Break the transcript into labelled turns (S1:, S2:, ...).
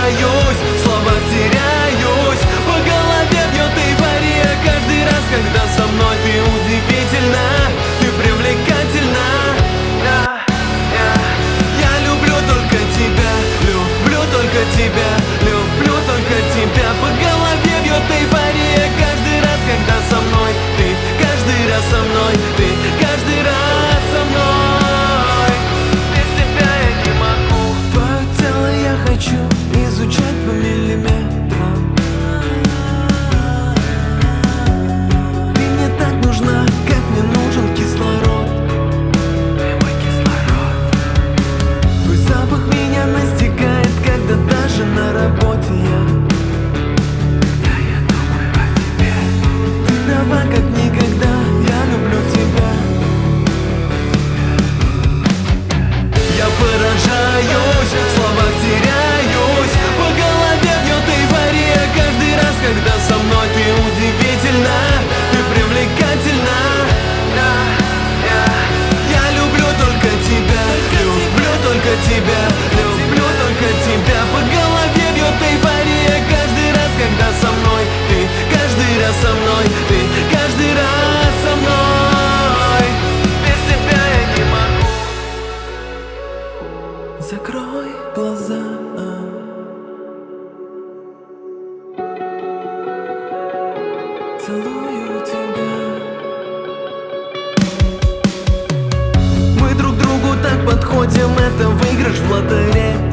S1: поражаюсь, в словах теряюсь. По голове бьет эйфория каждый раз, когда со мной. Ты удивительна, ты привлекательна. Я люблю только тебя, люблю только тебя, люблю только тебя. По голове бьет эйфория каждый раз, когда со мной. Ты каждый раз со мной, ты каждый раз со мной. Без тебя я не могу. Твое тело я хочу изучать по миллиметрам. Ты мне так нужна, как мне нужен кислород. Ты мой кислород. Твой запах меня настигает, когда даже на работе я. Когда я думаю о тебе. Ты права, как никогда, я люблю тебя. Я поражаюсь, в словах теряюсь. По голове бьет эйфория каждый раз, когда со мной. Ты удивительна, ты привлекательна. Я люблю только тебя, люблю только тебя, люблю только тебя. По голове бьет эйфория каждый раз, когда со мной. Ты каждый раз со мной, ты каждый раз со мной. Без тебя я не могу. Закрой глаза. Целую тебя. Мы друг другу так подходим, это выигрыш в лотерее.